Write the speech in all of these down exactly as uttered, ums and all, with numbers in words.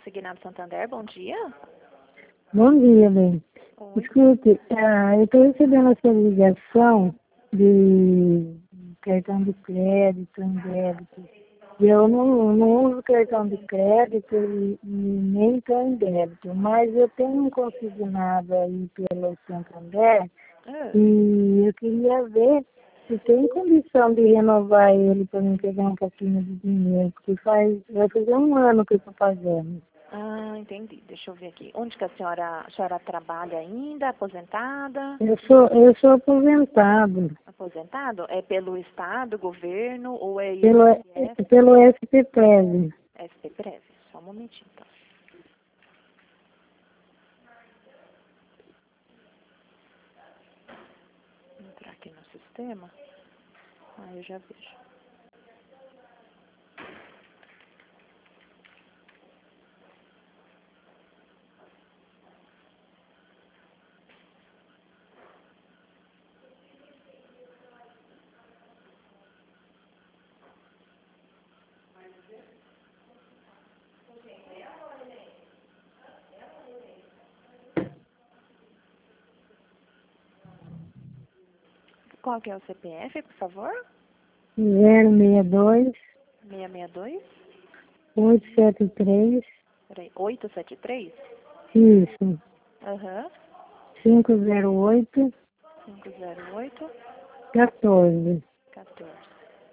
Consignado Santander, bom dia. Bom dia, bem. Oi. Escute, ah, eu estou recebendo essa ligação de cartão de crédito, em débito. E eu não, não uso cartão de crédito e, e nem estou em débito, mas eu tenho um consignado aí pelo Santander Ah, e eu queria ver se tem condição de renovar ele para me pegar um pouquinho de dinheiro, porque faz, vai fazer um ano que eu estou fazendo. ah, entendi. Deixa eu ver aqui. Onde que a senhora, a senhora trabalha ainda? Aposentada? Eu sou, eu sou aposentado. Aposentado? É pelo Estado, governo ou é Pelo, I N S S? pelo S P Prev. S P Prev. Só um momentinho, então. Vou entrar aqui no sistema. Aí eu já vejo. Qual que é o C P F, por favor? zero seis dois, seiscentos e sessenta e dois? oito sete três, Peraí, oitocentos e setenta e três? isso, Aham. cinco zero oito, cinco zero oito, quatorze. quatorze.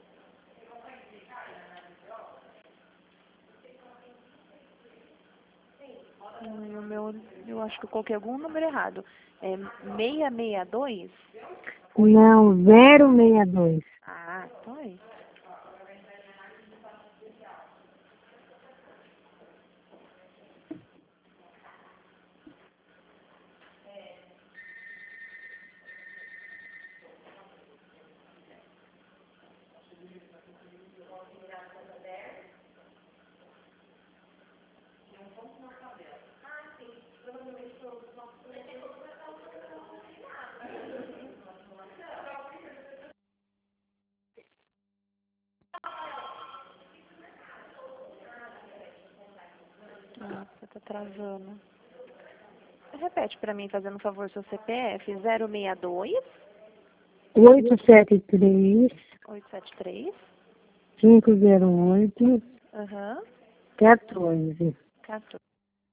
Hum, o meu, eu acho que eu coloquei algum número errado. É seiscentos e sessenta e dois? Não, zero seis dois. Ah, então é isso. Nossa, tá travando. Repete pra mim, fazendo um favor, seu C P F. zero seis dois, oito sete três, oito sete três. cinco zero oito, Aham. quatorze. quatorze.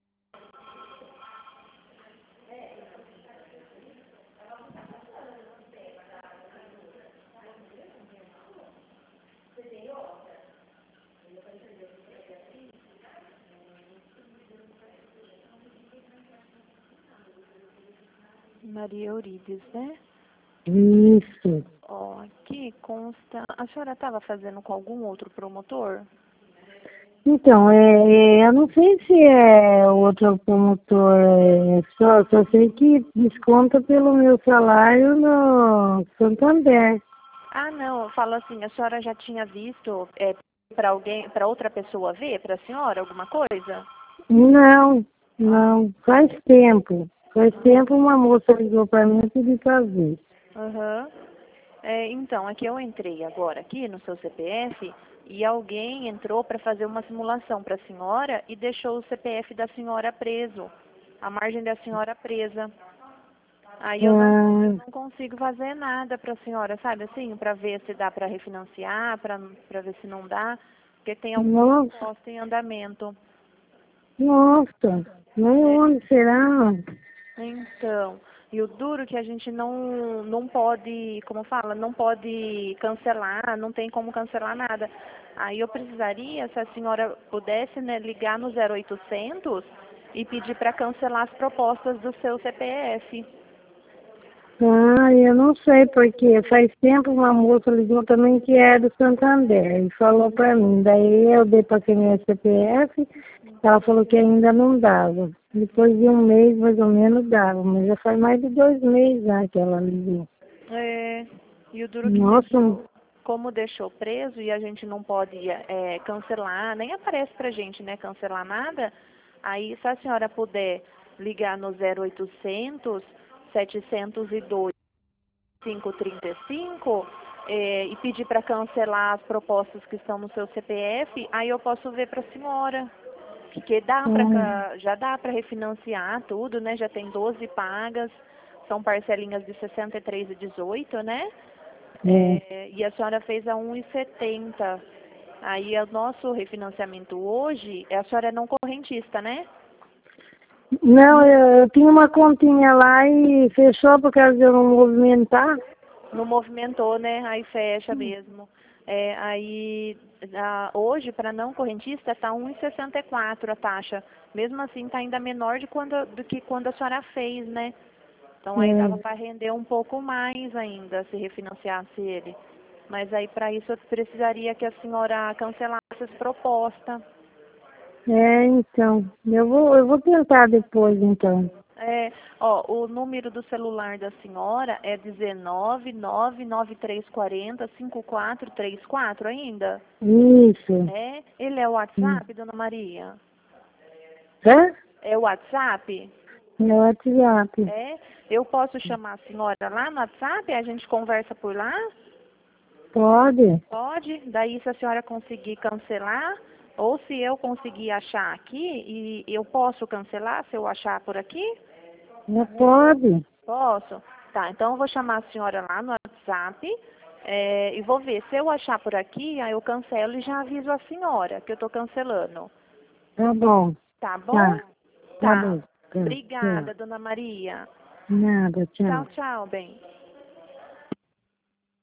Maria Eurides, né? Isso. Ó, aqui consta... A senhora estava fazendo com algum outro promotor? Então, é, é, eu não sei se é outro promotor, é, só, só sei que desconta pelo meu salário no Santander. Ah, não, eu falo assim, a senhora já tinha visto é, para alguém, para outra pessoa ver, para a senhora, alguma coisa? Não, não, faz tempo. Faz tempo uma moça ligou para mim e pediu para ver. Aham. É, então, aqui eu entrei agora aqui no seu C P F e alguém entrou para fazer uma simulação para a senhora e deixou o C P F da senhora preso, a margem da senhora presa. Aí eu não, eu Ah, não consigo fazer nada para a senhora, sabe assim, para ver se dá para refinanciar, para para ver se não dá, porque tem alguma nossa, proposta em andamento. nossa, nem É, onde será? então, e o duro que a gente não, não pode, como fala, não pode cancelar, não tem como cancelar nada. Aí eu precisaria, se a senhora pudesse, né, ligar no zero oitocentos e pedir para cancelar as propostas do seu C P F. Ah, eu não sei porque faz tempo uma moça ligou também que é do Santander e falou para mim. Daí eu dei para minha C P F, ela falou que ainda não dava. Depois de um mês mais ou menos dava, mas já faz mais de dois meses já que ela ligou. É, e o duro que Nossa, deixou, como deixou preso e a gente não pode é, cancelar, nem aparece pra gente, né, cancelar nada, aí se a senhora puder ligar no zero oitocentos, setecentos e dois, quinhentos e trinta e cinco é, e pedir para cancelar as propostas que estão no seu C P F, aí eu posso ver para a senhora. Porque dá Hum. pra, já dá para refinanciar tudo, né? Já tem doze pagas, são parcelinhas de sessenta e três e dezoito, né? É. É, e a senhora fez a um e setenta. Aí o nosso refinanciamento hoje, a senhora é não correntista, né? Não, eu, eu tinha uma continha lá e fechou por causa de eu não movimentar. Não movimentou, né? Aí fecha mesmo. É, aí a, hoje, para não correntista, está um e sessenta e quatro a taxa. Mesmo assim, está ainda menor de quando, do que quando a senhora fez, né? Então aí dava É, para render um pouco mais ainda se refinanciasse ele. Mas aí para isso eu precisaria que a senhora cancelasse essa proposta. é, então, eu vou, eu vou tentar depois, então. É, ó, o número do celular da senhora é dezenove, nove nove três quatro zero, cinco quatro três quatro ainda? Isso. É? Ele é o Hum. WhatsApp, dona Maria? Hã? É o WhatsApp? Meu WhatsApp. É? Eu posso chamar a senhora lá no WhatsApp e a gente conversa por lá? Pode? Pode? Daí se a senhora conseguir cancelar, ou se eu conseguir achar aqui, e eu posso cancelar se eu achar por aqui? Não pode. Posso? Tá, então eu vou chamar a senhora lá no WhatsApp é, e vou ver. Se eu achar por aqui, aí eu cancelo e já aviso a senhora que eu tô cancelando. Tá bom. Tá bom? Tá. Tá Tá. bom. Tá. Obrigada, Tchau. dona Maria. Nada, Tchau, tchau. tchau, bem.